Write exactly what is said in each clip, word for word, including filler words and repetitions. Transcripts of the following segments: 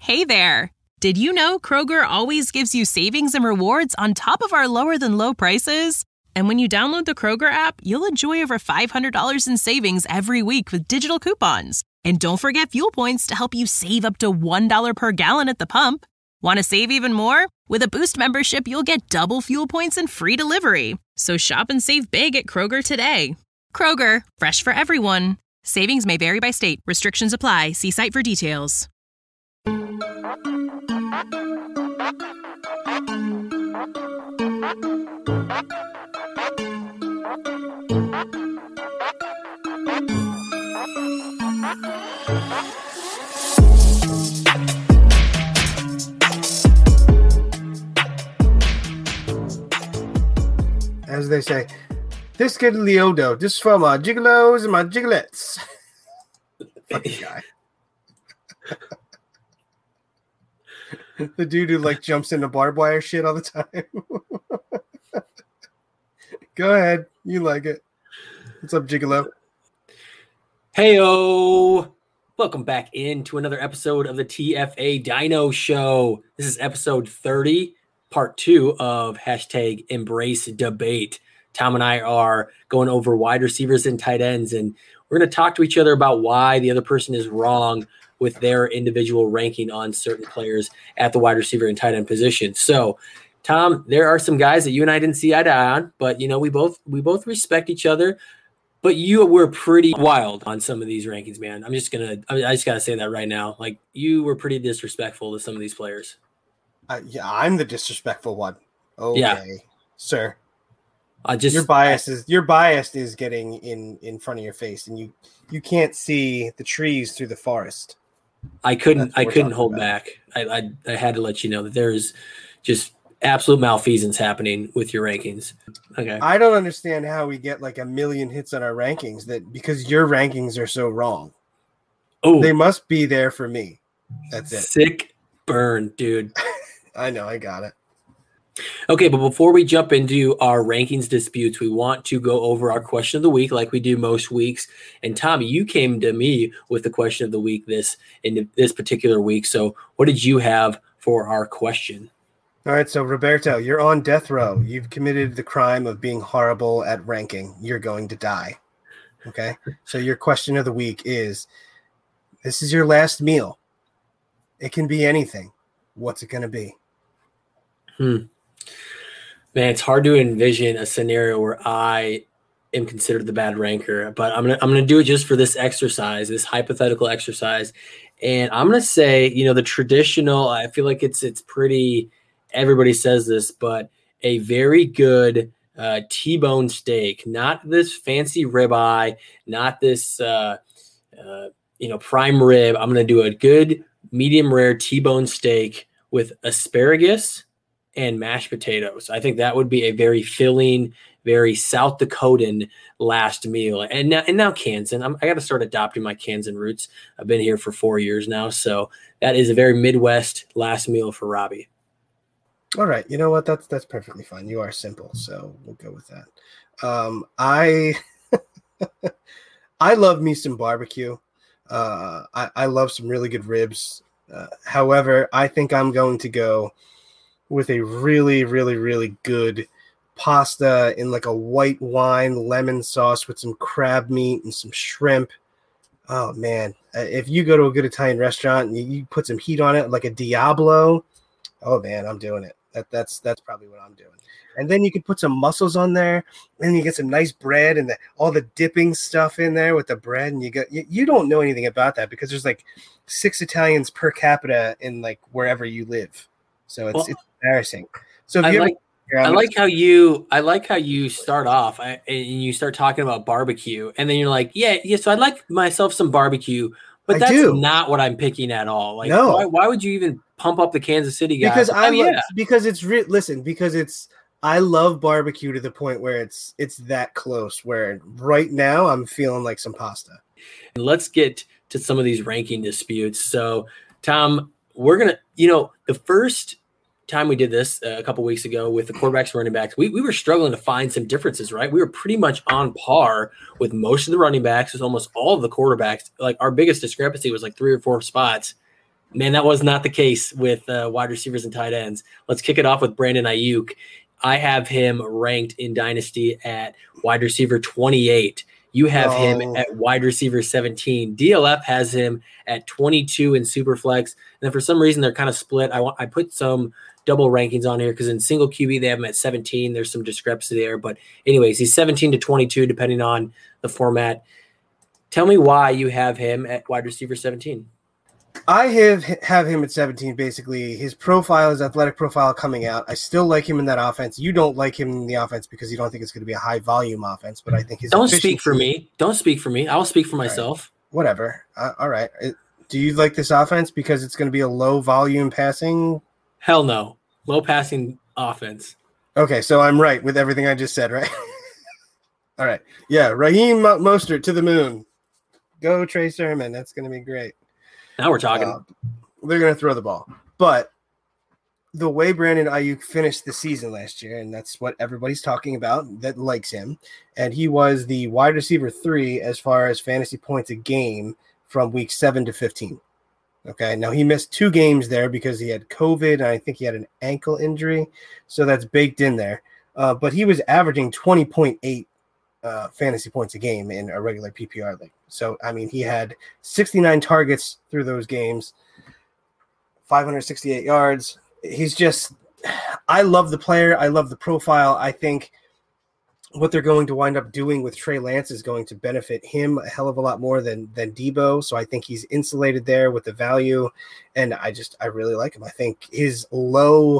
Hey there! Did you know Kroger always gives you savings and rewards on top of our lower-than-low prices? And when you download the Kroger app, you'll enjoy over five hundred dollars in savings every week with digital coupons. And don't forget fuel points to help you save up to one dollar per gallon at the pump. Want to save even more? With a Boost membership, you'll get double fuel points and free delivery. So shop and save big at Kroger today. Kroger, fresh for everyone. Savings may vary by state. Restrictions apply. See site for details. As they say, this kid Leodo, this for my gigolos and my gigolettes. Fucking guy. The dude who like jumps into barbed wire shit all the time. Go ahead. You like it. What's up, Gigolo? Heyo! Welcome back into another episode of the T F A Dino Show. This is episode thirty, part two of hashtag Embrace Debate. Tom and I are going over wide receivers and tight ends, and we're going to talk to each other about why the other person is wrong with their individual ranking on certain players at the wide receiver and tight end position. So, Tom, there are some guys that you and I didn't see eye to eye on, but you know we both we both respect each other. But you were pretty wild on some of these rankings, man. I'm just gonna I, I just gotta say that right now. Like you were pretty disrespectful to some of these players. Uh, yeah, I'm the disrespectful one. Okay, yeah. Sir. I just your bias I, is your bias is getting in in front of your face, and you you can't see the trees through the forest. I couldn't I couldn't hold about. back. I, I I had to let you know that there is just absolute malfeasance happening with your rankings. Okay. I don't understand how we get like a million hits on our rankings that because your rankings are so wrong. Oh, they must be there for me. That's it. Sick burn, dude. I know, I got it. Okay, but before we jump into our rankings disputes, we want to go over our question of the week like we do most weeks. And Tommy, you came to me with the question of the week this in this particular week. So what did you have for our question? All right, so Roberto, you're on death row. You've committed the crime of being horrible at ranking. You're going to die. Okay? So your question of the week is, this is your last meal. It can be anything. What's it going to be? Hmm. Man, it's hard to envision a scenario where I am considered the bad ranker, but I'm gonna I'm gonna do it just for this exercise, this hypothetical exercise, and I'm gonna say, you know, the traditional. I feel like it's it's pretty. Everybody says this, but a very good uh, T-bone steak, not this fancy ribeye, not this uh, uh, you know prime rib. I'm gonna do a good medium rare T-bone steak with asparagus and mashed potatoes. I think that would be a very filling, very South Dakotan last meal. And now, and now Kansan. I'm, I got to start adopting my Kansan roots. I've been here for four years now, so that is a very Midwest last meal for Robbie. All right, you know what? That's that's perfectly fine. You are simple, so we'll go with that. Um, I I love me some barbecue. Uh, I, I love some really good ribs. Uh, however, I think I'm going to go with a really, really, really good pasta in like a white wine lemon sauce with some crab meat and some shrimp. Oh, man. If you go to a good Italian restaurant and you, you put some heat on it, like a Diablo, oh, man, I'm doing it. That, that's that's probably what I'm doing. And then you can put some mussels on there, and you get some nice bread and the, all the dipping stuff in there with the bread. And you get you, you don't know anything about that because there's like six Italians per capita in like wherever you live. So it's, well, it's embarrassing. So if I you like, ever, I like how you I like how you start off I, and you start talking about barbecue, and then you're like, yeah, yeah. So I'd like myself some barbecue, but I that's do. not what I'm picking at all. Like, no. why, why would you even pump up the Kansas City guys? Because I oh, lo- yeah. because it's re- listen because it's I love barbecue to the point where it's it's that close. Where right now I'm feeling like some pasta. And let's get to some of these ranking disputes. So, Tom, we're gonna, you know, the first time we did this uh, a couple weeks ago with the quarterbacks and running backs, we, we were struggling to find some differences, right? We were pretty much on par with most of the running backs, with almost all of the quarterbacks. Like our biggest discrepancy was like three or four spots. Man, that was not the case with uh, wide receivers and tight ends. Let's kick it off with Brandon Ayuk. I have him ranked in Dynasty at wide receiver twenty-eight. You have No. him at wide receiver seventeen. D L F has him at twenty-two in Superflex. And then for some reason, they're kind of split. I want I put some double rankings on here because in single Q B, they have him at seventeen. There's some discrepancy there. But anyways, he's seventeen to twenty-two, depending on the format. Tell me why you have him at wide receiver seventeen. I have have him at seventeen. Basically, his profile, his athletic profile coming out. I still like him in that offense. You don't like him in the offense because you don't think it's going to be a high volume offense. But I think his don't speak for me. Don't speak for me. I will speak for myself. Right. Whatever. Uh, all right. It, do you like this offense because it's going to be a low volume passing? Hell no. Low passing offense. Okay, so I'm right with everything I just said, right? All right. Yeah, Raheem Mostert to the moon. Go Trey Sermon. That's going to be great. Now we're talking. Uh, they're going to throw the ball. But the way Brandon Ayuk finished the season last year, and that's what everybody's talking about that likes him, and he was the wide receiver three as far as fantasy points a game from week seven to fifteen. Okay, now he missed two games there because he had COVID, and I think he had an ankle injury, so that's baked in there. Uh, but he was averaging twenty point eight Uh, fantasy points a game in a regular P P R league. So, I mean, he had sixty-nine targets through those games, five hundred sixty-eight yards. He's just, I love the player. I love the profile. I think what they're going to wind up doing with Trey Lance is going to benefit him a hell of a lot more than, than Debo. So I think he's insulated there with the value. And I just, I really like him. I think his low...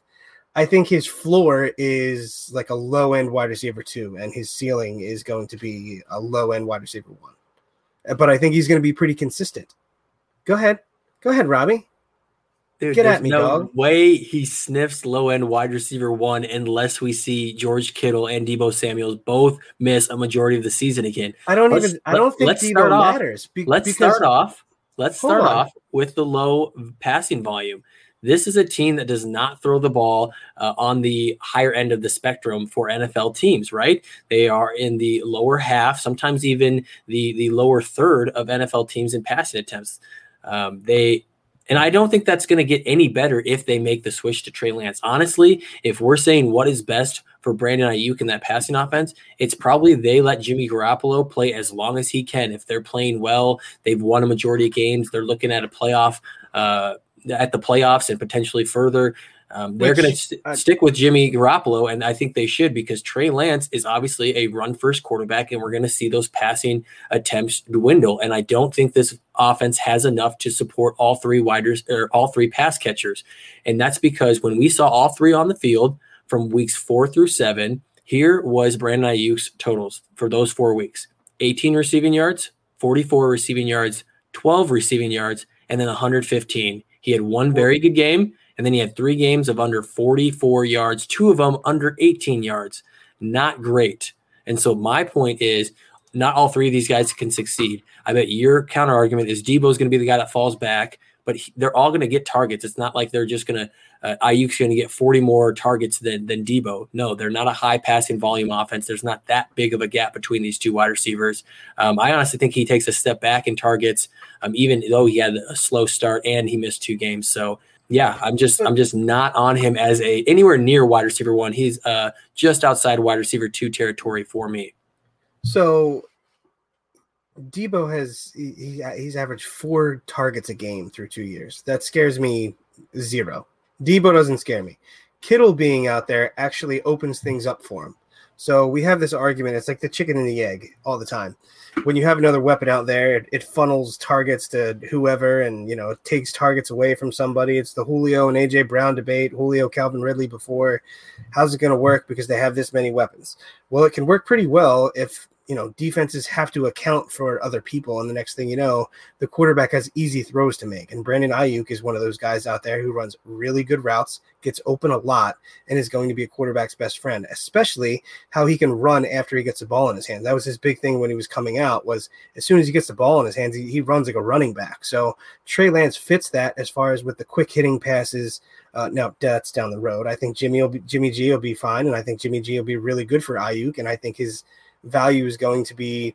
I think his floor is like a low-end wide receiver two, and his ceiling is going to be a low-end wide receiver one. But I think he's going to be pretty consistent. Go ahead. Go ahead, Robbie. Dude, Get at me, no dog. way he sniffs low-end wide receiver one unless we see George Kittle and Debo Samuels both miss a majority of the season again. I don't Let's, even – I don't think let's Debo start off, matters. Be, let's because, start off. Let's Hold start on. off with the low passing volume. This is a team that does not throw the ball uh, on the higher end of the spectrum for N F L teams, right? They are in the lower half, sometimes even the, the lower third of N F L teams in passing attempts. Um, they and I don't think that's going to get any better if they make the switch to Trey Lance. Honestly, if we're saying what is best for Brandon Ayuk in that passing offense, it's probably they let Jimmy Garoppolo play as long as he can. If they're playing well, they've won a majority of games, they're looking at a playoff uh at the playoffs and potentially further. Um, they're going to st- I, stick with Jimmy Garoppolo, and I think they should because Trey Lance is obviously a run-first quarterback, and we're going to see those passing attempts dwindle. And I don't think this offense has enough to support all three widers or all three pass catchers. And that's because when we saw all three on the field from weeks four through seven, here was Brandon Ayuk's totals for those four weeks: eighteen receiving yards, forty-four receiving yards, twelve receiving yards, and then one hundred fifteen. He had one very good game, and then he had three games of under forty-four yards, two of them under eighteen yards. Not great. And so my point is not all three of these guys can succeed. I bet your counter argument is Debo's going to be the guy that falls back, but he, they're all going to get targets. It's not like they're just going to uh, – Ayuk's going to get forty more targets than, than Debo. No, they're not a high-passing volume offense. There's not that big of a gap between these two wide receivers. Um, I honestly think he takes a step back in targets, um, even though he had a slow start and he missed two games. So, yeah, I'm just I'm just not on him as a anywhere near wide receiver one. He's uh, just outside wide receiver two territory for me. So Debo has he, he's averaged four targets a game through two years. That scares me zero. Debo doesn't scare me. Kittle being out there actually opens things up for him. So we have this argument. It's like the chicken and the egg all the time. When you have another weapon out there, it, it funnels targets to whoever and, you know, it takes targets away from somebody. It's the Julio and A J Brown debate, Julio, Calvin Ridley before. How's it going to work because they have this many weapons? Well, it can work pretty well if, you know, defenses have to account for other people. And the next thing you know, the quarterback has easy throws to make. And Brandon Ayuk is one of those guys out there who runs really good routes, gets open a lot, and is going to be a quarterback's best friend, especially how he can run after he gets the ball in his hands. That was his big thing when he was coming out, was as soon as he gets the ball in his hands, he, he runs like a running back. So Trey Lance fits that as far as with the quick hitting passes. Uh, now that's down the road. I think Jimmy will be, Jimmy G will be fine. And I think Jimmy G will be really good for Ayuk. And I think his value is going to be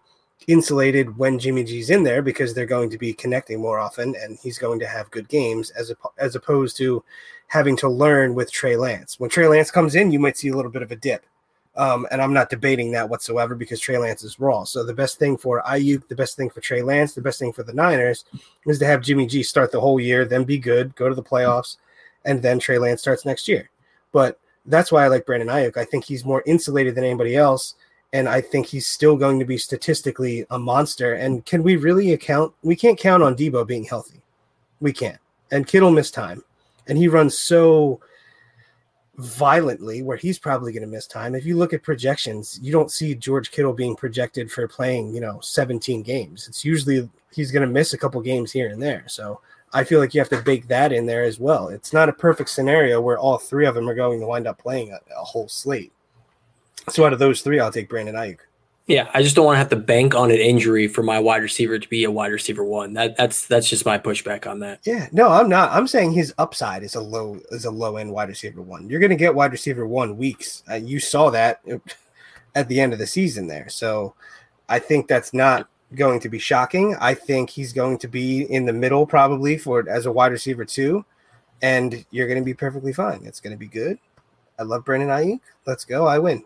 insulated when Jimmy G's in there because they're going to be connecting more often and he's going to have good games as, a, as opposed to having to learn with Trey Lance. When Trey Lance comes in, you might see a little bit of a dip. Um, and I'm not debating that whatsoever because Trey Lance is raw. So the best thing for Ayuk, the best thing for Trey Lance, the best thing for the Niners is to have Jimmy G start the whole year, then be good, go to the playoffs, and then Trey Lance starts next year. But that's why I like Brandon Ayuk. I think he's more insulated than anybody else. And I think he's still going to be statistically a monster. And can we really account? We can't count on Debo being healthy. We can't. And Kittle missed time. And he runs so violently where he's probably going to miss time. If you look at projections, you don't see George Kittle being projected for playing, you know, seventeen games. It's usually he's going to miss a couple games here and there. So I feel like you have to bake that in there as well. It's not a perfect scenario where all three of them are going to wind up playing a, a whole slate. So out of those three, I'll take Brandon Ayuk. Yeah, I just don't want to have to bank on an injury for my wide receiver to be a wide receiver one. That that's that's just my pushback on that. Yeah, no, I'm not. I'm saying his upside is a low is a low end wide receiver one. You're going to get wide receiver one weeks. Uh, you saw that at the end of the season there. So I think that's not going to be shocking. I think he's going to be in the middle probably for as a wide receiver two, and you're going to be perfectly fine. It's going to be good. I love Brandon Ayuk. Let's go. I win.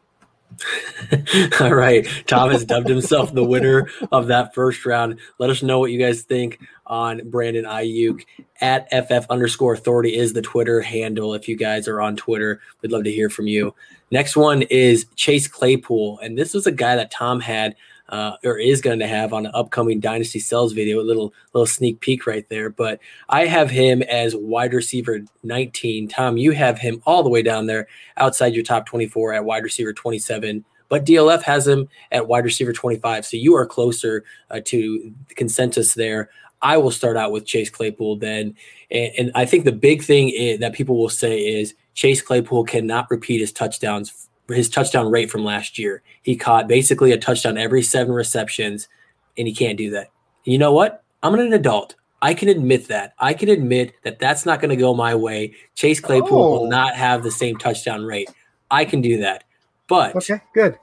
All right. Tom has dubbed himself the winner of that first round. Let us know what you guys think on Brandon Ayuk. At F F underscore authority is the Twitter handle. If you guys are on Twitter, we'd love to hear from you. Next one is Chase Claypool. And this was a guy that Tom had uh, or is going to have on an upcoming Dynasty Sells video, a little, little sneak peek right there. But I have him as wide receiver nineteen. Tom, you have him all the way down there outside your top twenty-four at wide receiver twenty-seven. But D L F has him at wide receiver twenty-five. So you are closer uh, to the consensus there. I will start out with Chase Claypool then. And, and I think the big thing is, that people will say is Chase Claypool cannot repeat his touchdowns, his touchdown rate from last year. He caught basically a touchdown every seven receptions, and he can't do that. And you know what? I'm an adult. I can admit that. I can admit that that's not going to go my way. Chase Claypool oh. will not have the same touchdown rate. I can do that. But okay, good.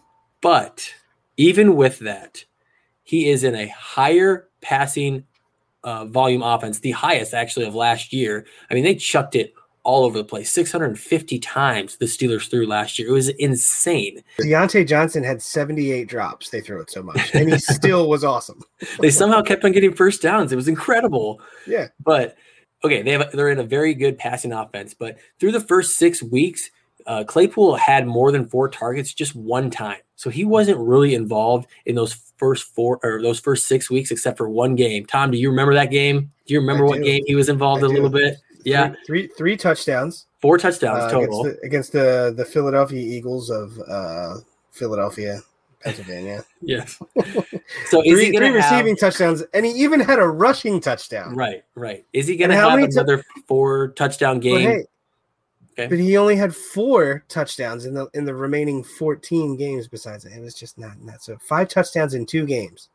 But even with that, he is in a higher passing uh, volume offense, the highest actually of last year. I mean, they chucked it all over the place, six hundred fifty times the Steelers threw last year. It was insane. Deontay Johnson had seventy-eight drops. They threw it so much, and he still was awesome. They somehow kept on getting first downs. It was incredible. Yeah. But, okay, they have, they're in a very good passing offense. But through the first six weeks, uh, Claypool had more than four targets just one time. So he wasn't really involved in those first four or those first six weeks except for one game. Tom, do you remember that game? Do you remember I what do. game he was involved I in a do. little bit? Yeah. Three, three, three touchdowns. Four touchdowns uh, total. Against the, against the, the Philadelphia Eagles of uh, Philadelphia, Pennsylvania. Yes. So is three, he going to have receiving have, touchdowns, and he even had a rushing touchdown. Right, right. Is he going to have another t- four touchdown game? But, hey, okay. but he only had four touchdowns in the in the remaining fourteen games besides that. It was just not not so five touchdowns in two games.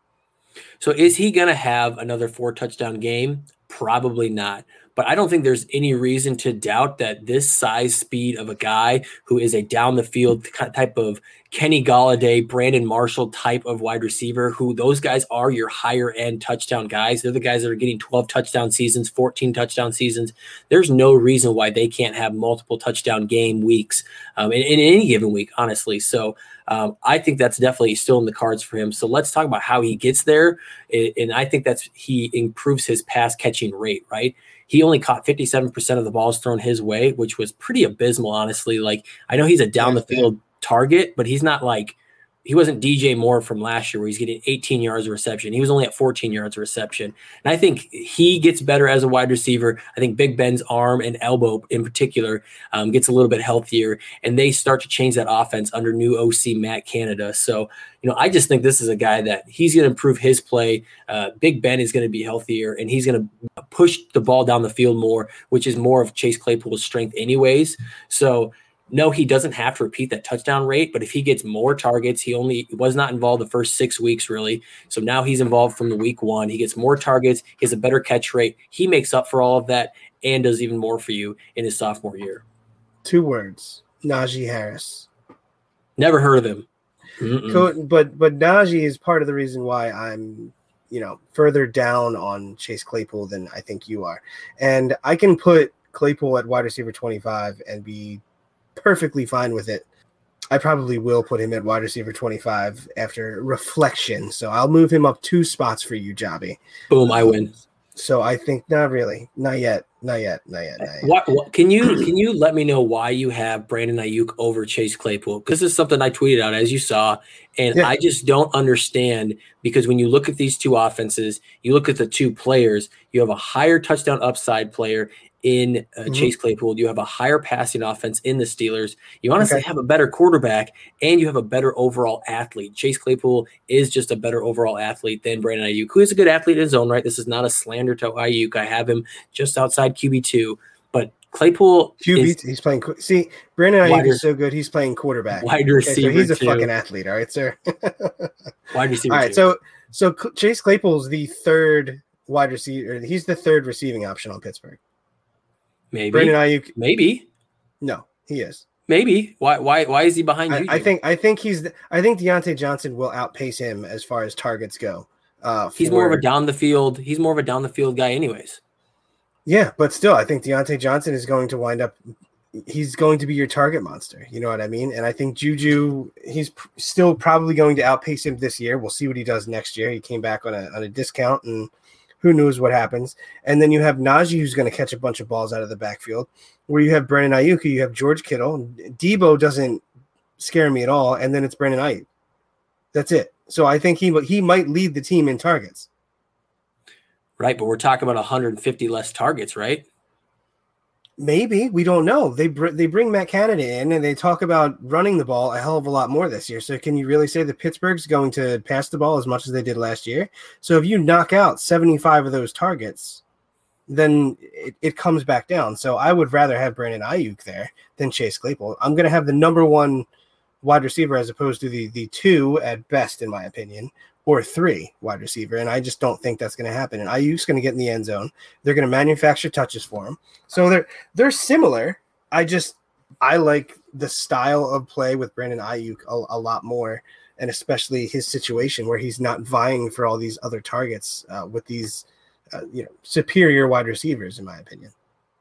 So is he going to have another four touchdown game? Probably not. But I don't think there's any reason to doubt that this size speed of a guy who is a down the field type of Kenny Golladay, Brandon Marshall type of wide receiver, who those guys are your higher end touchdown guys. They're the guys that are getting twelve touchdown seasons, fourteen touchdown seasons. There's no reason why they can't have multiple touchdown game weeks um, in, in any given week, honestly. So um, I think that's definitely still in the cards for him. So let's talk about how he gets there. And I think that's he improves his pass catching rate, right? He only caught fifty-seven percent of the balls thrown his way, which was pretty abysmal, honestly. Like, I know he's a down the field target, but he's not like, he wasn't D J Moore from last year where he's getting eighteen yards of reception. He was only at fourteen yards of reception. And I think he gets better as a wide receiver. I think Big Ben's arm and elbow in particular um, gets a little bit healthier, and they start to change that offense under new O C Matt Canada. So, you know, I just think this is a guy that he's going to improve his play. Uh, Big Ben is going to be healthier, and he's going to push the ball down the field more, which is more of Chase Claypool's strength anyways. So, no, he doesn't have to repeat that touchdown rate, but if he gets more targets, he only was not involved the first six weeks, really. So now he's involved from the week one. He gets more targets. He has a better catch rate. He makes up for all of that and does even more for you in his sophomore year. Two words, Najee Harris. Never heard of him. Co- but but Najee is part of the reason why I'm, you know, further down on Chase Claypool than I think you are. And I can put Claypool at wide receiver twenty-five and be perfectly fine with it. I probably will put him at wide receiver twenty-five after reflection. So I'll move him up two spots for you, Jobby. Boom, I win. So I think not really, not yet, not yet, not yet. Not yet. What, what, can you can you let me know why you have Brandon Ayuk over Chase Claypool? Because this is something I tweeted out, as you saw, and yeah. I just don't understand, because when you look at these two offenses, you look at the two players, you have a higher touchdown upside player in uh, mm-hmm. Chase Claypool. You have a higher passing offense in the Steelers. You honestly okay. have a better quarterback, and you have a better overall athlete. Chase Claypool is just a better overall athlete than Brandon Ayuk, who is a good athlete in his own right. This is not a slander to Ayuk. I have him just outside Q B two, but Claypool Q B, is, he's playing. See, Brandon Ayuk is so good. He's playing quarterback. Wide receiver. Okay, so he's a too. fucking athlete. All right, sir. Wide receiver. All right, too. so so Chase Claypool is the third wide receiver. He's the third receiving option on Pittsburgh. Maybe Brandon Ayuk. Maybe. No, he is. Maybe. Why? Why? Why is he behind you? I, I think. I think he's. The, I think Deontay Johnson will outpace him as far as targets go. Uh, he's for, more of a down the field. He's more of a down the field guy, anyways. Yeah, but still, I think Deontay Johnson is going to wind up. He's going to be your target monster. You know what I mean? And I think Juju. He's pr- still probably going to outpace him this year. We'll see what he does next year. He came back on a on a discount and. Who knows what happens? And then you have Najee, who's going to catch a bunch of balls out of the backfield, where you have Brandon Ayuk, you have George Kittle. Debo doesn't scare me at all. And then it's Brandon Ayuk. That's it. So I think he he might lead the team in targets. Right, but we're talking about one hundred fifty less targets, right? Maybe. We don't know. They br- they bring Matt Canada in, and they talk about running the ball a hell of a lot more this year. So can you really say that Pittsburgh's going to pass the ball as much as they did last year? So if you knock out seventy-five of those targets, then it, it comes back down. So I would rather have Brandon Ayuk there than Chase Claypool. I'm going to have the number one wide receiver as opposed to the the two at best, in my opinion, or three wide receiver. And I just don't think that's going to happen. And Ayuk's going to get in the end zone. They're going to manufacture touches for him. So they're they're similar. I just I like the style of play with Brandon Ayuk a, a lot more, and especially his situation where he's not vying for all these other targets uh, with these uh, you know superior wide receivers, in my opinion.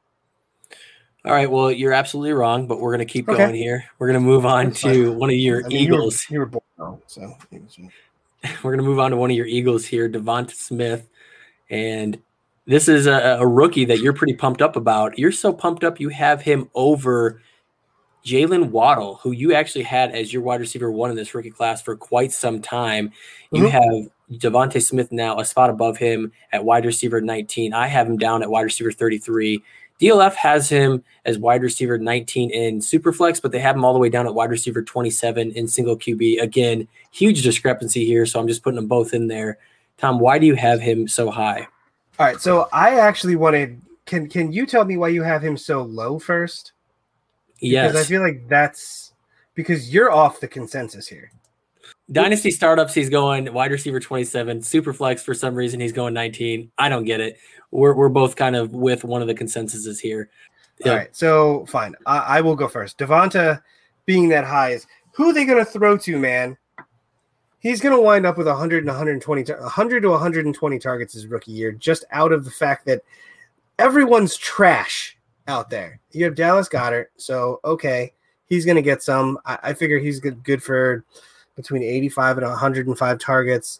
All right, well, you're absolutely wrong, but we're going to keep okay. going here. We're going to move on That's to fine. one of your I mean, Eagles. You were, you were born, so we're going to move on to one of your Eagles here, Devonta Smith, and this is a, a rookie that you're pretty pumped up about. You're so pumped up you have him over Jalen Waddle, who you actually had as your wide receiver one in this rookie class for quite some time. You mm-hmm. have Devonta Smith now a spot above him at wide receiver nineteen. I have him down at wide receiver thirty-three. D L F has him as wide receiver nineteen in Superflex, but they have him all the way down at wide receiver twenty-seven in single Q B. Again, huge discrepancy here, so I'm just putting them both in there. Tom, why do you have him so high? All right, so I actually wanted – can can you tell me why you have him so low first? Yes. Because I feel like that's – because you're off the consensus here. Dynasty startups, he's going wide receiver twenty-seven. Superflex, for some reason, he's going nineteen. I don't get it. We're we're both kind of with one of the consensuses here. All yeah. right, so fine. I, I will go first. Devonta being that high is who are they going to throw to, man? He's going to wind up with one hundred and one hundred twenty, one hundred to one hundred twenty targets his rookie year, just out of the fact that everyone's trash out there. You have Dallas Goedert, so okay, he's going to get some. I, I figure he's good, good for between eighty-five and one hundred five targets.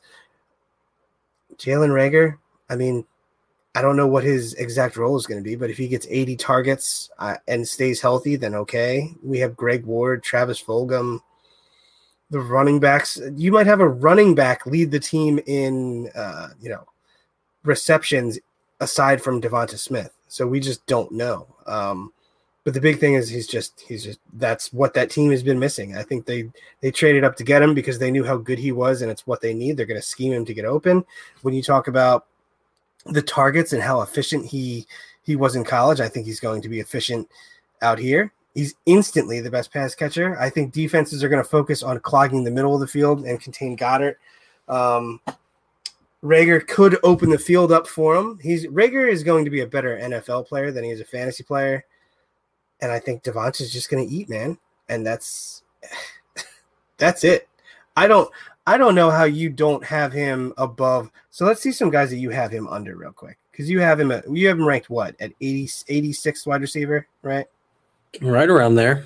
Jalen Reagor, I mean, I don't know what his exact role is going to be, but if he gets eighty targets uh, and stays healthy, then okay. We have Greg Ward, Travis Fulgham, the running backs. You might have a running back lead the team in, uh, you know, receptions aside from Devonta Smith. So we just don't know. Um, but the big thing is he's just he's just that's what that team has been missing. I think they they traded up to get him because they knew how good he was, and it's what they need. They're going to scheme him to get open. When you talk about the targets and how efficient he he was in college, I think he's going to be efficient out here. He's instantly the best pass catcher. I think defenses are going to focus on clogging the middle of the field and contain Goddard. Um, Reagor could open the field up for him. He's Reagor is going to be a better N F L player than he is a fantasy player. And I think Devonta's just going to eat, man. And that's that's it. I don't I don't know how you don't have him above. So let's see some guys that you have him under real quick. Because you have him at you have him ranked what at eighty, eighty-sixth wide receiver, right? Right around there.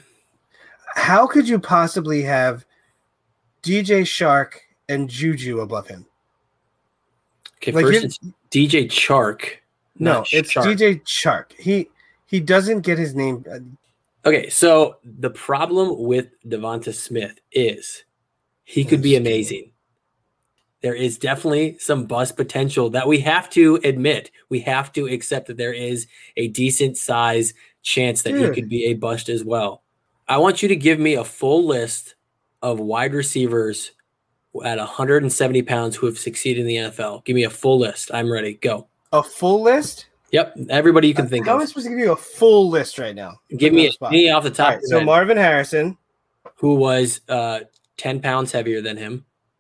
How could you possibly have D J Chark and Juju above him? Okay, Like, first you- it's D J Chark. No, not it's Chark. D J Chark. He he doesn't get his name. uh, Okay, so the problem with Devonta Smith is he could be amazing. There is definitely some bust potential that we have to admit. We have to accept that there is a decent size chance that he Dude. could be a bust as well. I want you to give me a full list of wide receivers at one hundred seventy pounds who have succeeded in the N F L. Give me a full list. I'm ready. Go. A full list? Yep, everybody you can think How am I of. supposed to give you a full list right now? Give Put me on me the spot. any off the top All right, of your so head, Marvin Harrison, who was uh, ten pounds heavier than him.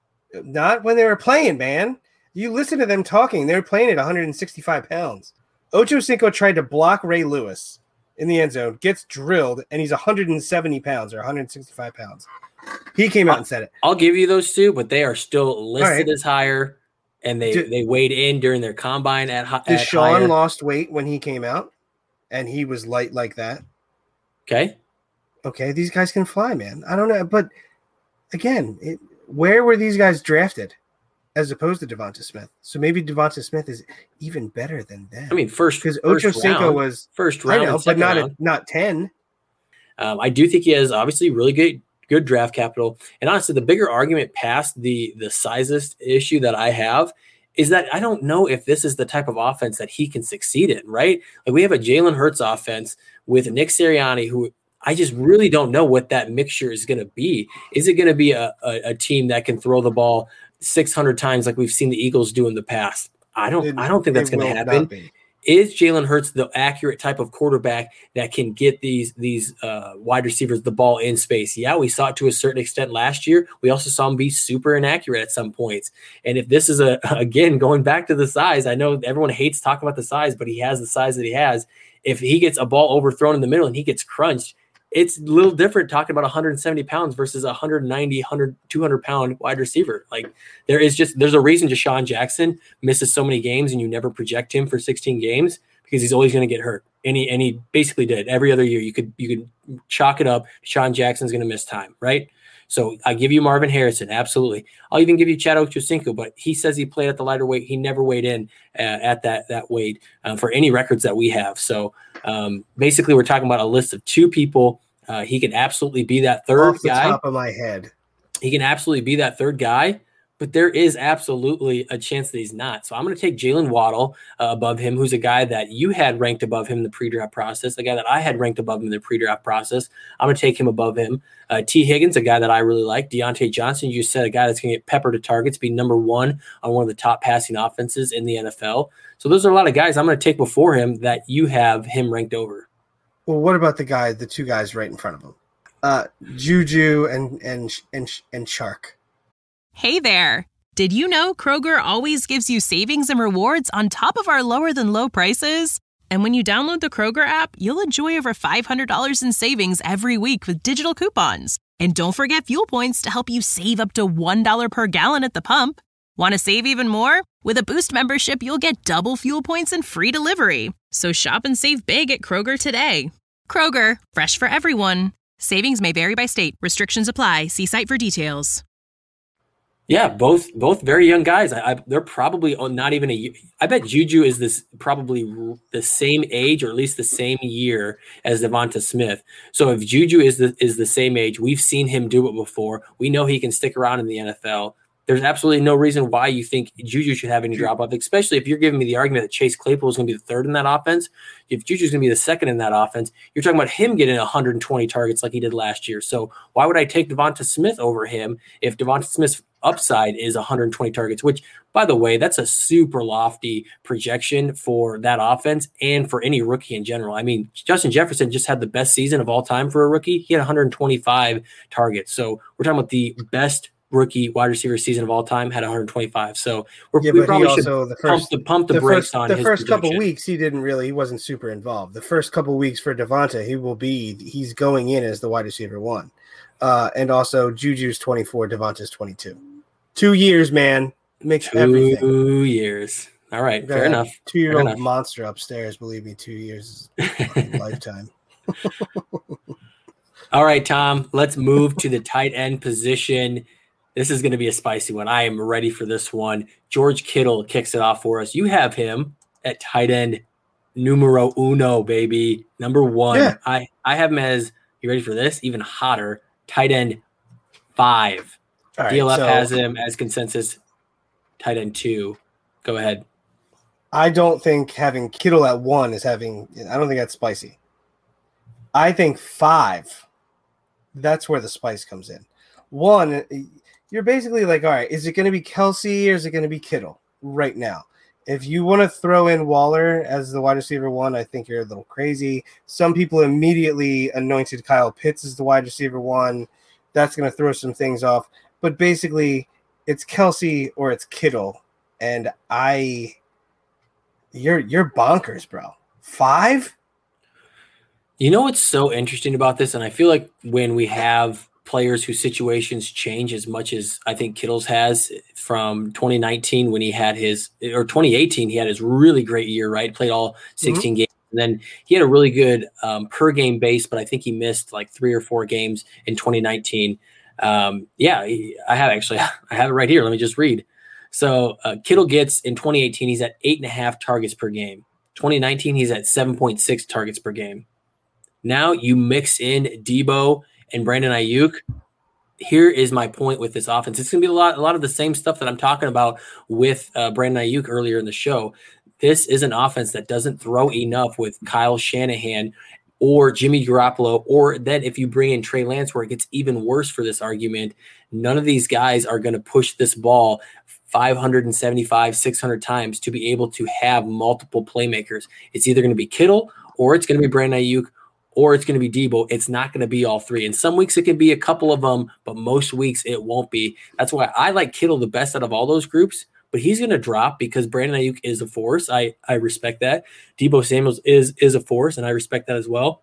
not when they were playing, man. You listen to them talking. They were playing at one hundred sixty-five pounds. Ocho Cinco tried to block Ray Lewis in the end zone, gets drilled, and he's one hundred seventy pounds or one hundred sixty-five pounds. He came out and said it. I'll give you those two, but they are still listed right. as higher, and they, Did- they weighed in during their combine at, hi- at Deshaun higher. lost weight when he came out, and he was light like that. Okay. Okay, these guys can fly, man. I don't know, but again, it, where were these guys drafted as opposed to Devonta Smith? So maybe Devonta Smith is even better than them. I mean, first because first Ocho Cinco round, was first I round, know, and but second not round. a, not ten. Um, I do think he has obviously really good good draft capital. And honestly, the bigger argument past the the sizest issue that I have is that I don't know if this is the type of offense that he can succeed in, right? Like we have a Jalen Hurts offense with Nick Sirianni, who I just really don't know what that mixture is going to be. Is it going to be a, a, a team that can throw the ball six hundred times like we've seen the Eagles do in the past? I don't It- I don't think that's it going to will happen. not be. Is Jalen Hurts the accurate type of quarterback that can get these these uh, wide receivers the ball in space? Yeah, we saw it to a certain extent last year. We also saw him be super inaccurate at some points. And if this is a again going back to the size, I know everyone hates talking about the size, but he has the size that he has. If he gets a ball overthrown in the middle and he gets crunched, it's a little different talking about one hundred seventy pounds versus a one hundred ninety, one hundred, two hundred pound wide receiver. Like there is just, there's a reason Deshaun Jackson misses so many games and you never project him for sixteen games because he's always going to get hurt. And he, and he basically did every other year. You could, you could chalk it up. Deshaun Jackson's going to miss time, right? So I give you Marvin Harrison. Absolutely. I'll even give you Chad Ochocinco, but he says he played at the lighter weight. He never weighed in uh, at that, that weight uh, for any records that we have. So um, basically we're talking about a list of two people. Uh, he can absolutely be that third Off the guy. top of my head. He can absolutely be that third guy, but there is absolutely a chance that he's not. So I'm going to take Jalen Waddle uh, above him, who's a guy that you had ranked above him in the pre-draft process, a guy that I had ranked above him in the pre-draft process. I'm going to take him above him. Uh, T. Higgins, a guy that I really like. Deontay Johnson, you said a guy that's going to get peppered to targets, be number one on one of the top passing offenses in the N F L. So those are a lot of guys I'm going to take before him that you have him ranked over. Well, what about the guy, the two guys right in front of him? Uh, Juju and and and and Shark. Hey there! Did you know Kroger always gives you savings and rewards on top of our lower than low prices? And when you download the Kroger app, you'll enjoy over five hundred dollars in savings every week with digital coupons. And don't forget fuel points to help you save up to one dollar per gallon at the pump. Want to save even more? With a Boost membership, you'll get double fuel points and free delivery. So shop and save big at Kroger today. Kroger, fresh for everyone. Savings may vary by state. Restrictions apply. See site for details. Yeah, both both very young guys. I, I, they're probably not even a year. I bet Juju is this probably the same age or at least the same year as Devonta Smith. So if Juju is the is the same age, we've seen him do it before. We know he can stick around in the N F L. There's absolutely no reason why you think Juju should have any drop off, especially if you're giving me the argument that Chase Claypool is going to be the third in that offense. If Juju is going to be the second in that offense, you're talking about him getting one hundred twenty targets like he did last year. So why would I take Devonta Smith over him if Devonta Smith's upside is one hundred twenty targets, which, by the way, that's a super lofty projection for that offense and for any rookie in general. I mean, Justin Jefferson just had the best season of all time for a rookie. He had one hundred twenty-five targets. So we're talking about the best rookie wide receiver season of all time, had one hundred twenty-five. So we're, yeah, we but probably he should also the pump first the pump the, the brakes first on the his first couple production. weeks he didn't really he wasn't super involved. The first couple weeks for Devonta, he will be he's going in as the wide receiver one, uh, and also Juju's twenty-four, Devonta's twenty-two. Two years, man, makes Two everything. Two years. All right, fair enough. Two year fair old enough. monster upstairs. Believe me, two years is a fucking lifetime. All right, Tom, let's move to the tight end position. This is going to be a spicy one. I am ready for this one. George Kittle kicks it off for us. You have him at tight end numero uno, baby. Number one. Yeah. I, I have him as, you ready for this? Even hotter. Tight end five. All right, D L F so has him as consensus tight end two. Go ahead. I don't think having Kittle at one is having – I don't think that's spicy. I think five, that's where the spice comes in. One, you're basically like, all right, is it going to be Kelsey or is it going to be Kittle right now? If you want to throw in Waller as the wide receiver one, I think you're a little crazy. Some people immediately anointed Kyle Pitts as the wide receiver one. That's going to throw some things off. But basically, it's Kelsey or it's Kittle. And I – you're you're bonkers, bro. Five? You know what's so interesting about this? And I feel like when we have players whose situations change as much as I think Kittle's has from twenty nineteen when he had his – or twenty eighteen, he had his really great year, right? Played all sixteen mm-hmm. games. And then he had a really good um, per-game base, but I think he missed like three or four games in twenty nineteen. Um, yeah, he, I have actually – I have it right here. Let me just read. So uh, Kittle gets in twenty eighteen, he's at eight and a half targets per game. twenty nineteen, he's at seven point six targets per game. Now you mix in Debo and Brandon Ayuk. Here is my point with this offense. It's going to be a lot, a lot of the same stuff that I'm talking about with uh, Brandon Ayuk earlier in the show. This is an offense that doesn't throw enough with Kyle Shanahan or Jimmy Garoppolo, or then if you bring in Trey Lance, where it gets even worse for this argument, none of these guys are going to push this ball five seventy-five, six hundred times to be able to have multiple playmakers. It's either going to be Kittle or it's going to be Brandon Ayuk or it's going to be Debo. It's not going to be all three. And some weeks it can be a couple of them, but most weeks it won't be. That's why I like Kittle the best out of all those groups, but he's going to drop because Brandon Ayuk is a force. I, I respect that. Debo Samuels is, is a force, and I respect that as well.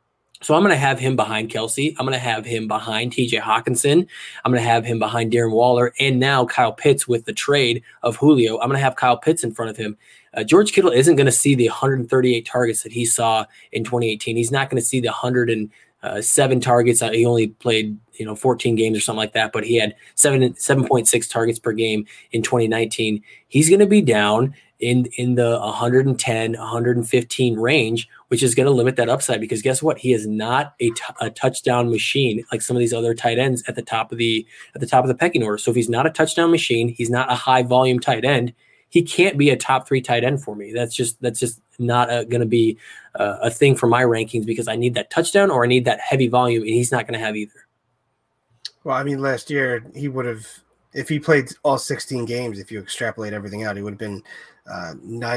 So I'm going to have him behind Kelsey. I'm going to have him behind T J Hawkinson. I'm going to have him behind Darren Waller. And now Kyle Pitts with the trade of Julio. I'm going to have Kyle Pitts in front of him. Uh, George Kittle isn't going to see the one hundred thirty-eight targets that he saw in twenty eighteen. He's not going to see the one hundred seven targets. Uh, he only played, you know, fourteen games or something like that, but he had seven, seven point six targets per game in twenty nineteen. He's going to be down in, in the one hundred ten, one hundred fifteen range, which is going to limit that upside because guess what? He is not a, t- a touchdown machine like some of these other tight ends at the top of the at the top of the pecking order. So if he's not a touchdown machine, he's not a high volume tight end. He can't be a top three tight end for me. That's just that's just not going to be uh, a thing for my rankings because I need that touchdown or I need that heavy volume, and he's not going to have either. Well, I mean, last year he would have, if he played all sixteen games, if you extrapolate everything out, he would have been uh,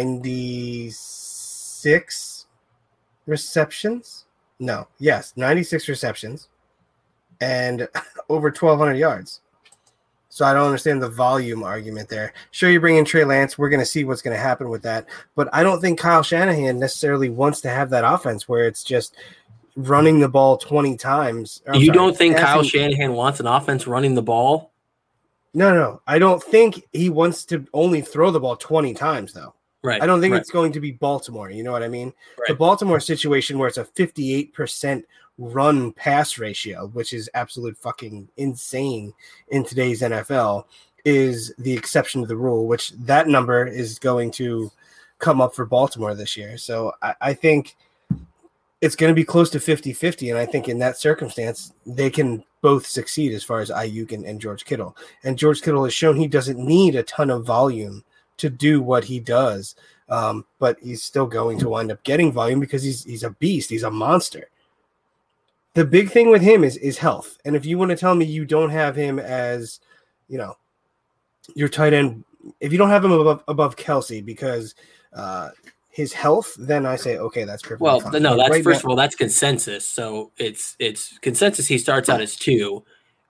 ninety-six receptions. No, yes, ninety-six receptions and over twelve hundred yards. So I don't understand the volume argument there. Sure, you bring in Trey Lance. We're going to see what's going to happen with that. But I don't think Kyle Shanahan necessarily wants to have that offense where it's just running the ball twenty times. You sorry, don't think passing. Kyle Shanahan wants an offense running the ball? No, no. I don't think he wants to only throw the ball twenty times, though. Right. I don't think right. it's going to be Baltimore. You know what I mean? Right. The Baltimore situation where it's a fifty-eight percent run pass ratio, which is absolute fucking insane in today's N F L, is the exception to the rule, which that number is going to come up for Baltimore this year. So I, I think it's going to be close to fifty-fifty. And I think in that circumstance, they can both succeed as far as Ayuk and, and George Kittle. And George Kittle has shown he doesn't need a ton of volume to do what he does. Um, but he's still going to wind up getting volume because he's he's a beast. He's a monster. The big thing with him is is health. And if you want to tell me you don't have him as, you know, your tight end, if you don't have him above, above Kelsey because uh, his health, then I say, okay, that's perfect. Well, fine. no, that's right first now, of all, that's consensus. So it's it's consensus. He starts out as two.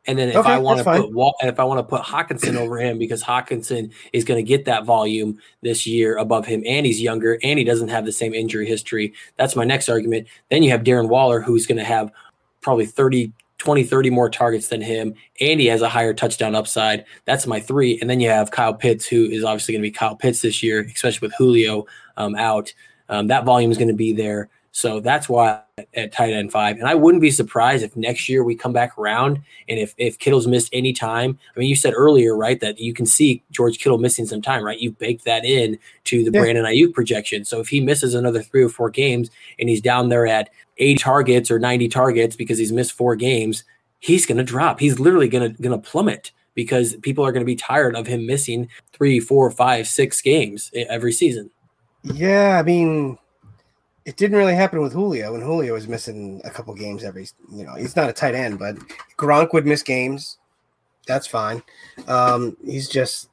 And then if Okay, I want to that's put Wal- if I want to put Hawkinson over him because Hawkinson is going to get that volume this year above him, and he's younger, and he doesn't have the same injury history. That's my next argument. Then you have Darren Waller, who's going to have probably thirty, twenty, thirty more targets than him, and he has a higher touchdown upside. That's my three. And then you have Kyle Pitts, who is obviously going to be Kyle Pitts this year, especially with Julio um, out. Um, that volume is going to be there. So that's why at tight end five. And I wouldn't be surprised if next year we come back around and if, if Kittle's missed any time. I mean, you said earlier, right, that you can see George Kittle missing some time, right? You baked that in to the yeah. Brandon Ayuk projection. So if he misses another three or four games and he's down there at eighty targets or ninety targets because he's missed four games, he's going to drop. He's literally going to going to plummet because people are going to be tired of him missing three, four, five, six games every season. Yeah, I mean – it didn't really happen with Julio, and Julio was missing a couple games every, you know, he's not a tight end, but Gronk would miss games. That's fine. Um, he's just,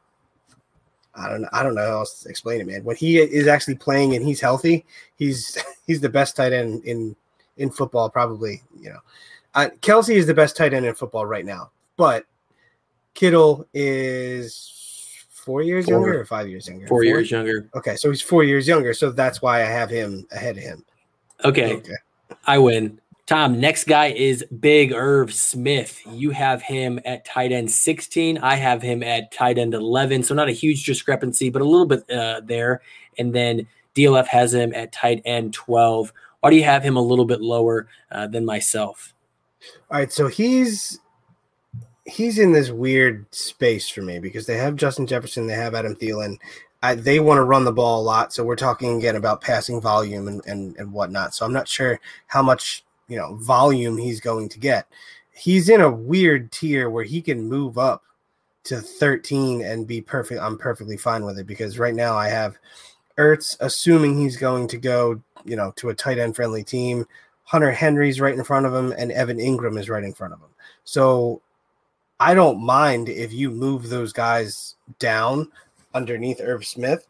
I don't know. I don't know how else to explain it, man. When he is actually playing and he's healthy, he's, he's the best tight end in, in football, probably, you know, uh, Kelsey is the best tight end in football right now, but Kittle is Four years four. younger or five years younger? Four, four years younger. Okay, so he's four years younger, so that's why I have him ahead of him. Okay, okay. I win. Tom, next guy is Big Irv Smith. You have him at tight end sixteen. I have him at tight end eleven, so not a huge discrepancy, but a little bit uh, there. And then D L F has him at tight end twelve. Why do you have him a little bit lower uh, than myself? All right, so he's – he's in this weird space for me because they have Justin Jefferson, they have Adam Thielen. I, they want to run the ball a lot, so we're talking again about passing volume and, and, and whatnot. So I'm not sure how much, you know, volume he's going to get. He's in a weird tier where he can move up to thirteen and be perfect. I'm perfectly fine with it because right now I have Ertz, assuming he's going to go, you know, to a tight end friendly team. Hunter Henry's right in front of him, and Evan Ingram is right in front of him. So I don't mind if you move those guys down underneath Irv Smith.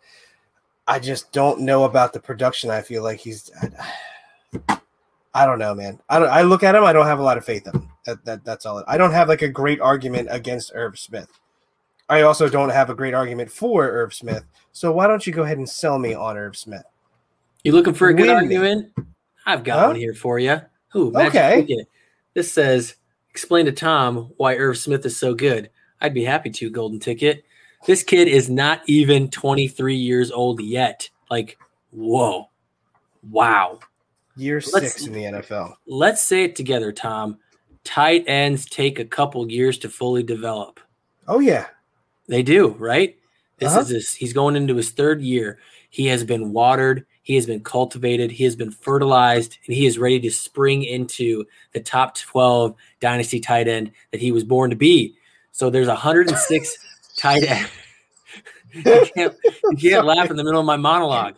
I just don't know about the production. I feel like he's I, I don't know, man. I don't I look at him, I don't have a lot of faith in him. That, that that's all. I don't have like a great argument against Irv Smith. I also don't have a great argument for Irv Smith. So why don't you go ahead and sell me on Irv Smith? You looking for a good Win argument? Me. I've got huh? one here for you. Ooh, okay. Ticket. This says explain to Tom why Irv Smith is so good. I'd be happy to, Golden Ticket. This kid is not even twenty-three years old yet. Like, whoa. Wow. Year let's, six in the N F L. Let's say it together, Tom. Tight ends take a couple years to fully develop. Oh, yeah. They do, right? This uh-huh. is this. He's going into his third year. He has been watered. He has been cultivated. He has been fertilized, and he is ready to spring into the top twelve dynasty tight end that he was born to be. So there's one hundred six tight end. You can't, you can't laugh in the middle of my monologue.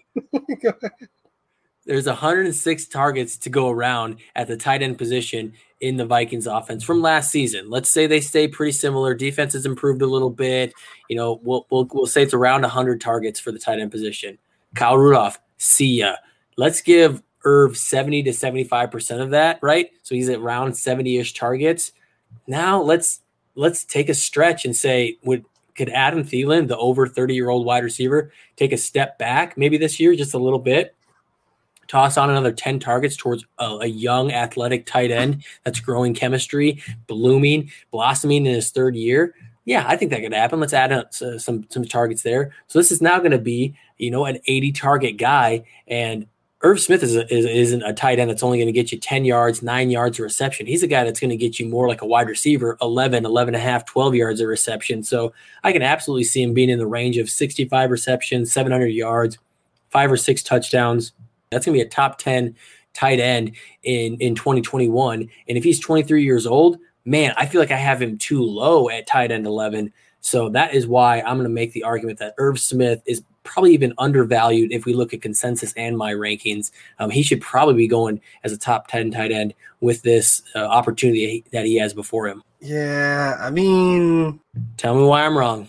There's one hundred six targets to go around at the tight end position in the Vikings offense from last season. Let's say they stay pretty similar. Defense has improved a little bit. You know, we'll we'll, we'll say it's around one hundred targets for the tight end position. Kyle Rudolph, see ya. Let's give Irv seventy to seventy-five percent of that, right? So he's at around seventy-ish targets. Now let's let's take a stretch and say, would could Adam Thielen, the over thirty-year-old wide receiver, take a step back maybe this year, just a little bit? Toss on another ten targets towards a, a young athletic tight end that's growing chemistry, blooming, blossoming in his third year. Yeah, I think that could happen. Let's add uh, some some targets there. So this is now going to be, you know, an eighty target guy, and Irv Smith is, a, is isn't a tight end that's only going to get you ten yards, nine yards of reception. He's a guy that's going to get you more like a wide receiver, eleven, eleven and a half, twelve yards of reception. So I can absolutely see him being in the range of sixty-five receptions, seven hundred yards, five or six touchdowns. That's going to be a top ten tight end in, in twenty twenty-one. And if he's twenty-three years old, man, I feel like I have him too low at tight end eleven. So that is why I'm going to make the argument that Irv Smith is probably even undervalued if we look at consensus and my rankings. Um, he should probably be going as a top ten tight end with this uh, opportunity that he has before him. Yeah, I mean... Tell me why I'm wrong.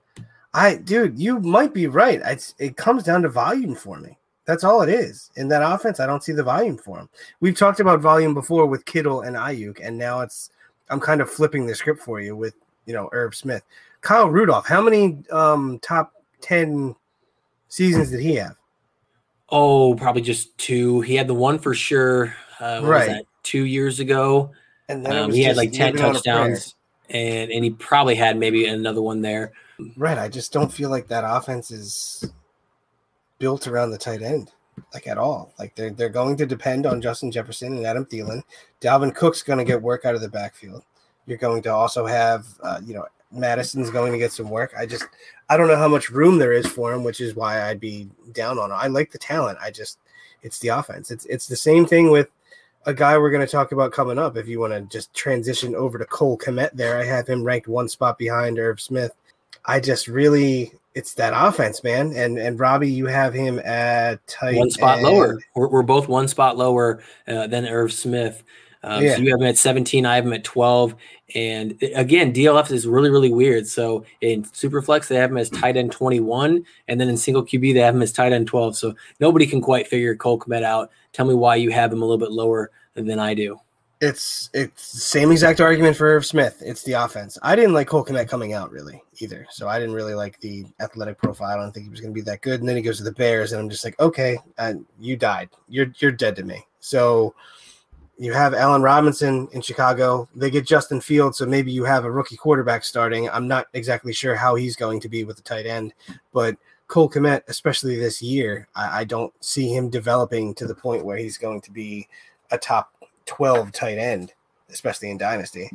I, Dude, you might be right. It's, it comes down to volume for me. That's all it is. In that offense, I don't see the volume for him. We've talked about volume before with Kittle and Ayuk, and now it's I'm kind of flipping the script for you with, you know, Irv Smith. Kyle Rudolph, how many um, top ten seasons did he have? Oh, probably just two. He had the one for sure. Uh, what Right. was that, two years ago? And then it Um, was he had just like ten living on a touchdowns, and and he probably had maybe another one there. Right. I just don't feel like that offense is built around the tight end, like at all. Like they're they're going to depend on Justin Jefferson and Adam Thielen. Dalvin Cook's going to get work out of the backfield. You're going to also have, uh, you know, Madison's going to get some work. I just I don't know how much room there is for him, which is why I'd be down on him. I like the talent. I just it's the offense. It's it's the same thing with a guy we're going to talk about coming up. If you want to just transition over to Cole Kmet there, I have him ranked one spot behind Irv Smith. I just really, it's that offense, man. And and Robbie, you have him at tight one spot end. lower. We're, we're both one spot lower uh, than Irv Smith. Um, Yeah. So you have him at seventeen, I have him at twelve. And again, D L F is really, really weird. So in Superflex, they have him as tight end twenty-one. And then in single Q B, they have him as tight end twelve. So nobody can quite figure Cole Kmet out. Tell me why you have him a little bit lower than I do. It's it's the same exact argument for Irv Smith. It's the offense. I didn't like Cole Kmet coming out really either. So I didn't really like the athletic profile. I don't think he was going to be that good. And then he goes to the Bears, and I'm just like, okay, uh, you died. You're you're dead to me. So you have Allen Robinson in Chicago. They get Justin Fields, so maybe you have a rookie quarterback starting. I'm not exactly sure how he's going to be with the tight end, but Cole Kmet, especially this year, I, I don't see him developing to the point where he's going to be a top twelve tight end, especially in Dynasty.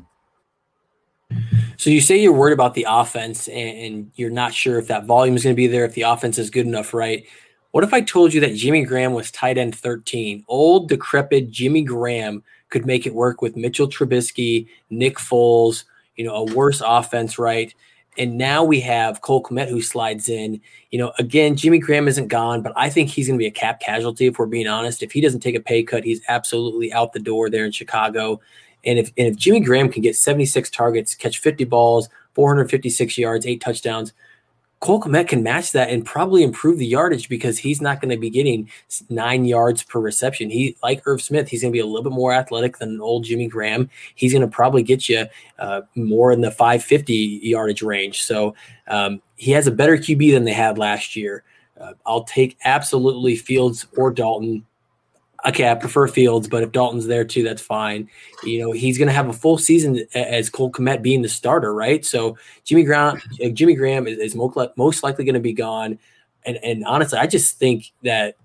So you say you're worried about the offense and, and you're not sure if that volume is going to be there, if the offense is good enough, right? What if I told you that Jimmy Graham was tight end thirteen? Old, decrepit Jimmy Graham could make it work with Mitchell Trubisky, Nick Foles, you know, a worse offense, right? And now we have Cole Kmet who slides in. You know, again, Jimmy Graham isn't gone, but I think he's going to be a cap casualty if we're being honest. If he doesn't take a pay cut, he's absolutely out the door there in Chicago. And if, and if Jimmy Graham can get seventy-six targets, catch fifty balls, four hundred fifty-six yards, eight touchdowns, Cole Kmet can match that and probably improve the yardage because he's not going to be getting nine yards per reception. He, like Irv Smith, he's going to be a little bit more athletic than old Jimmy Graham. He's going to probably get you uh, more in the five fifty yardage range. So um, he has a better Q B than they had last year. Uh, I'll take absolutely Fields or Dalton. Okay, I prefer Fields, but if Dalton's there too, that's fine. You know, he's going to have a full season as Cole Kmet being the starter, right? So Jimmy Graham, Jimmy Graham is, is most likely going to be gone. And, and honestly, I just think that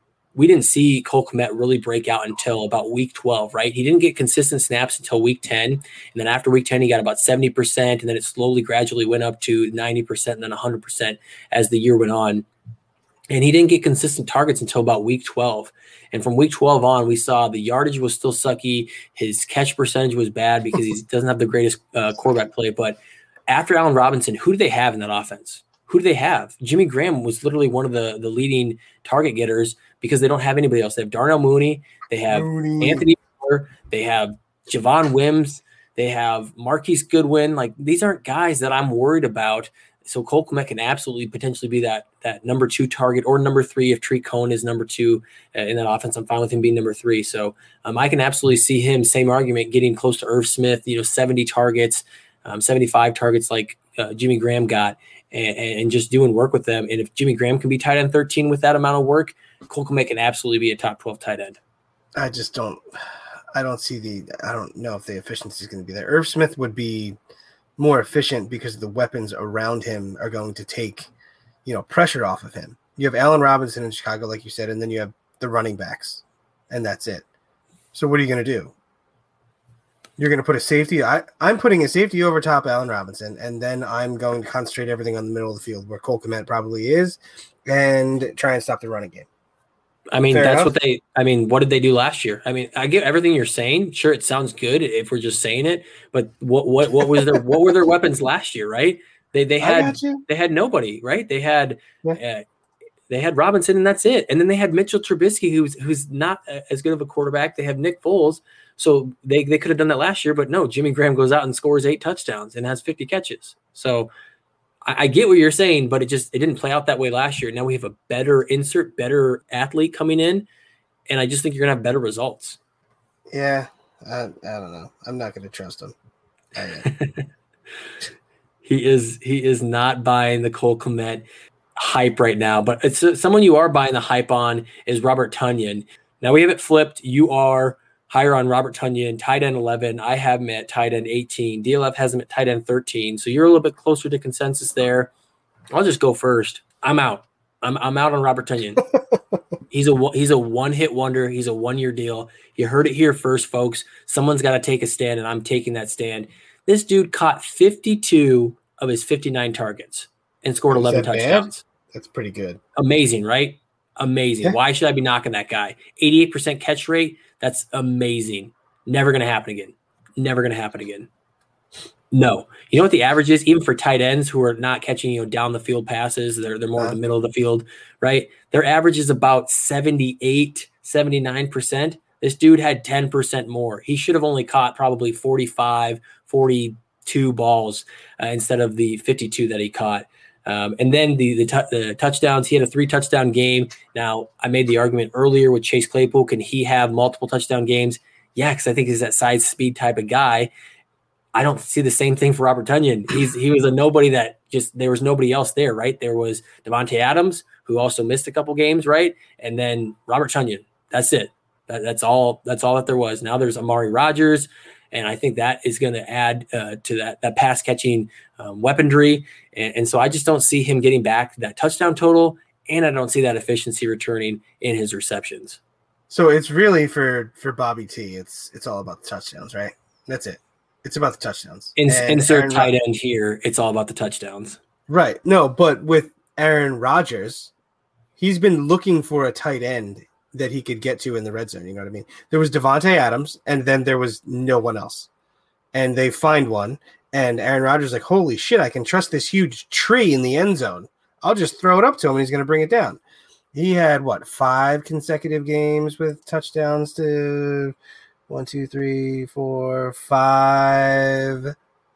we didn't see Cole Kmet really break out until about week twelve, right? He didn't get consistent snaps until week ten. And then after week ten, he got about seventy percent. And then it slowly, gradually went up to ninety percent and then one hundred percent as the year went on. And he didn't get consistent targets until about week twelve. And from week twelve on, we saw the yardage was still sucky. His catch percentage was bad because he doesn't have the greatest uh, quarterback play. But after Allen Robinson, who do they have in that offense? Who do they have? Jimmy Graham was literally one of the, the leading target getters because they don't have anybody else. They have Darnell Mooney. They have Mooney. Anthony Miller. They have Javon Wims. They have Marquise Goodwin. Like, these aren't guys that I'm worried about. So Cole Kmet can absolutely potentially be that that number two target or number three if Treat Cohen is number two uh, in that offense. I'm fine with him being number three. So um, I can absolutely see him, same argument, getting close to Irv Smith, you know, seventy targets, um, seventy-five targets like uh, Jimmy Graham got, and, and just doing work with them. And if Jimmy Graham can be tight end thirteen with that amount of work, Cole Kmet can absolutely be a top twelve tight end. I just don't – I don't see the – I don't know if the efficiency is going to be there. Irv Smith would be – more efficient because the weapons around him are going to take, you know, pressure off of him. You have Allen Robinson in Chicago, like you said, and then you have the running backs, and that's it. So what are you going to do? You're going to put a safety. I, I'm putting a safety over top Allen Robinson, and then I'm going to concentrate everything on the middle of the field where Cole Kmet probably is and try and stop the running game. I mean, Fair that's enough. what they – I mean, what did they do last year? I mean, I get everything you're saying. Sure, it sounds good if we're just saying it, but what what what was their what were their weapons last year, right? They they had they had nobody, right? They had yeah. uh, they had Robinson, and that's it. And then they had Mitchell Trubisky, who's who's not as good of a quarterback. They have Nick Foles, so they they could have done that last year, but no, Jimmy Graham goes out and scores eight touchdowns and has fifty catches. So I get what you're saying, but it just it didn't play out that way last year. Now we have a better insert, better athlete coming in, and I just think you're gonna have better results. Yeah, I, I don't know. I'm not gonna trust him. I am. he is he is not buying the Cole Kmet hype right now, but it's uh, someone you are buying the hype on is Robert Tonyan. Now we have it flipped. You are higher on Robert Tonyan, tight end eleven. I have him at tight end eighteen. D L F has him at tight end thirteen. So you're a little bit closer to consensus there. I'll just go first. I'm out. I'm I'm out on Robert Tonyan. he's a he's a one hit wonder. He's a one year deal. You heard it here first, folks. Someone's got to take a stand, and I'm taking that stand. This dude caught fifty-two of his fifty-nine targets and scored eleven touchdowns. Bad? That's pretty good. Amazing, right? Amazing. Yeah. Why should I be knocking that guy? eighty-eight percent catch rate. That's amazing. Never going to happen again. Never going to happen again. No. You know what the average is, even for tight ends who are not catching, you know, down the field passes, they're they're more uh, in the middle of the field, right? Their average is about seventy-eight, seventy-nine percent. This dude had ten percent more. He should have only caught probably forty-five, forty-two balls uh, instead of the fifty-two that he caught. Um, and then the the, t- the touchdowns, he had a three touchdown game. Now, I made the argument earlier with Chase Claypool. Can he have multiple touchdown games? Yeah, because I think he's that size speed type of guy. I don't see the same thing for Robert Tonyan. He's he was a nobody that just there was nobody else there, right? There was Devontae Adams, who also missed a couple games, right? And then Robert Tonyan. That's it. That, that's all. That's all that there was. Now there's Amari Rodgers, and I think that is going to add uh, to that that pass catching um, weaponry. And, and so I just don't see him getting back that touchdown total, and I don't see that efficiency returning in his receptions. So it's really for for Bobby T. It's it's all about the touchdowns, right? That's it. It's about the touchdowns. In, insert Aaron tight end here. It's all about the touchdowns. Right. No, but with Aaron Rodgers, he's been looking for a tight end that he could get to in the red zone. You know what I mean? There was Devontae Adams, and then there was no one else. And they find one, and Aaron Rodgers is like, holy shit, I can trust this huge tree in the end zone. I'll just throw it up to him, and he's going to bring it down. He had, what, five consecutive games with touchdowns to – One, two, three, four, five,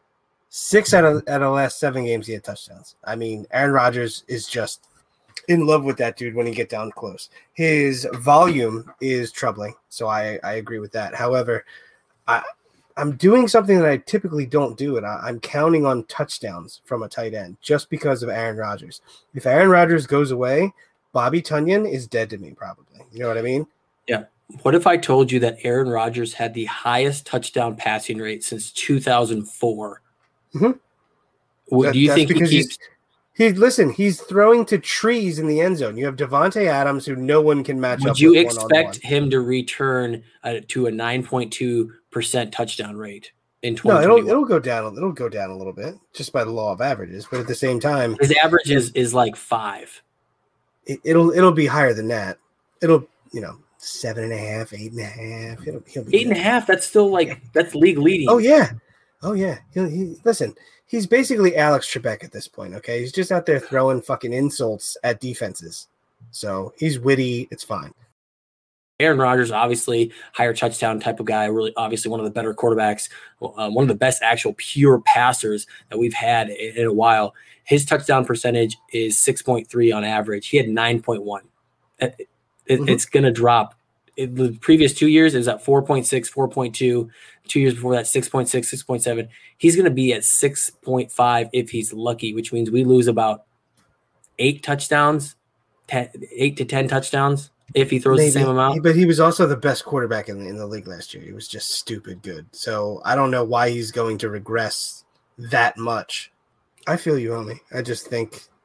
six out of, out of the last seven games he had touchdowns. I mean, Aaron Rodgers is just in love with that dude when he get down close. His volume is troubling, so I, I agree with that. However, I, I'm doing something that I typically don't do, and I, I'm counting on touchdowns from a tight end just because of Aaron Rodgers. If Aaron Rodgers goes away, Bobby Tonyan is dead to me probably. You know what I mean? Yeah. What if I told you that Aaron Rodgers had the highest touchdown passing rate since two thousand four? Mm-hmm. That, Do you think he keeps – he listen, he's throwing to trees in the end zone. You have Devontae Adams, who no one can match would up with. Would you expect one-on-one. him to return uh, to a nine point two percent touchdown rate in twenty twenty-one? No, it'll, it'll go down. It'll go down a little bit just by the law of averages. But at the same time – his average is, is like five. It, it'll it'll be higher than that. It'll, you know – Seven and a half, eight and a half. He'll, he'll be eight and a half. That's still like that's league leading. Oh yeah, oh yeah. He'll, he listen. He's basically Alex Trebek at this point. Okay, he's just out there throwing fucking insults at defenses. So he's witty. It's fine. Aaron Rodgers, obviously higher touchdown type of guy. Really, obviously one of the better quarterbacks. Uh, one of the best actual pure passers that we've had in, in a while. His touchdown percentage is six point three on average. He had nine point one. It, It, mm-hmm. It's going to drop. In the previous two years, it was at four point six, four point two. Two years before that, six point six, six point seven. He's going to be at six point five if he's lucky, which means we lose about eight touchdowns, ten, eight to ten touchdowns if he throws Maybe. the same amount. But he was also the best quarterback in the, in the league last year. He was just stupid good. So I don't know why he's going to regress that much. I feel you, homie. I just think –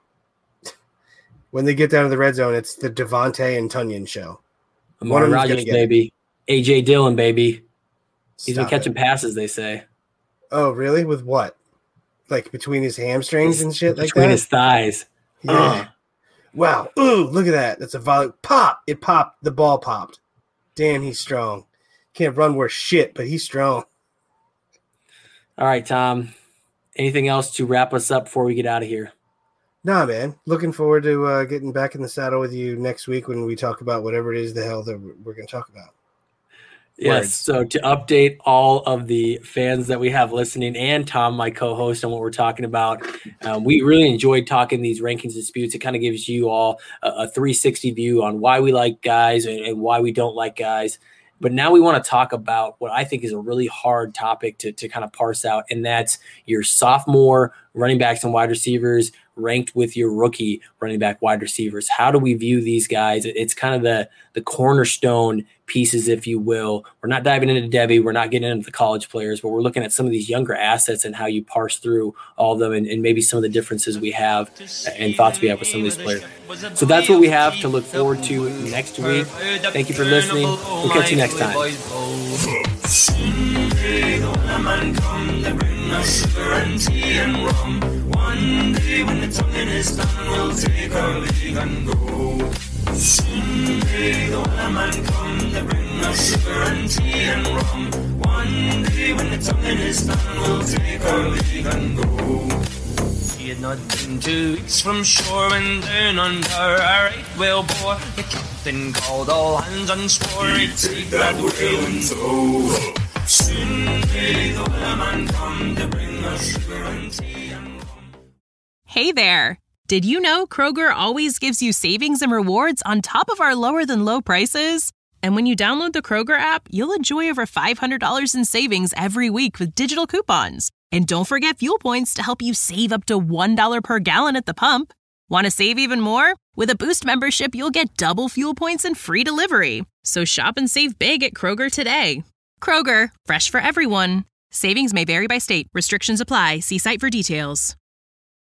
when they get down to the red zone, it's the Devontae and Tonyan show. Amari Rodgers, baby. A J Dillon, baby. He's Stop been catching it. passes, they say. Oh, really? With what? Like between his hamstrings and shit like that? Between his thighs. Yeah. Uh. Wow. Ooh, look at that. That's a volley. Pop. It popped. The ball popped. Damn, he's strong. Can't run worth shit, but he's strong. All right, Tom. Anything else to wrap us up before we get out of here? Nah, man. Looking forward to uh, getting back in the saddle with you next week when we talk about whatever it is the hell that we're going to talk about. Yes. Words. So to update all of the fans that we have listening and Tom, my co-host, on what we're talking about, um, we really enjoyed talking these rankings disputes. It kind of gives you all a, a three sixty view on why we like guys and, and why we don't like guys. But now we want to talk about what I think is a really hard topic to, to kind of parse out, and that's your sophomore running backs and wide receivers ranked with your rookie running back wide receivers. How do we view these guys? It's kind of the, the cornerstone pieces, if you will. We're not diving into Debbie. We're not getting into the college players, but we're looking at some of these younger assets and how you parse through all of them and, and maybe some of the differences we have and thoughts we have with some of these players. So that's what we have to look forward to next week. Thank you for listening. We'll catch you next time. One day when the tonguing is done, we'll take our leave and go. Someday the weather man come to bring us sugar and tea and rum. One day when the tonguing is done, we'll take our leave and go. He had not been two weeks from shore when down under a right whale bore. The captain called all hands and swore he'd take that whale in tow. Soon may the weather man come to bring us sugar and tea and rum. Hey there! Did you know Kroger always gives you savings and rewards on top of our lower-than-low prices? And when you download the Kroger app, you'll enjoy over five hundred dollars in savings every week with digital coupons. And don't forget fuel points to help you save up to one dollar per gallon at the pump. Want to save even more? With a Boost membership, you'll get double fuel points and free delivery. So shop and save big at Kroger today. Kroger, fresh for everyone. Savings may vary by state. Restrictions apply. See site for details.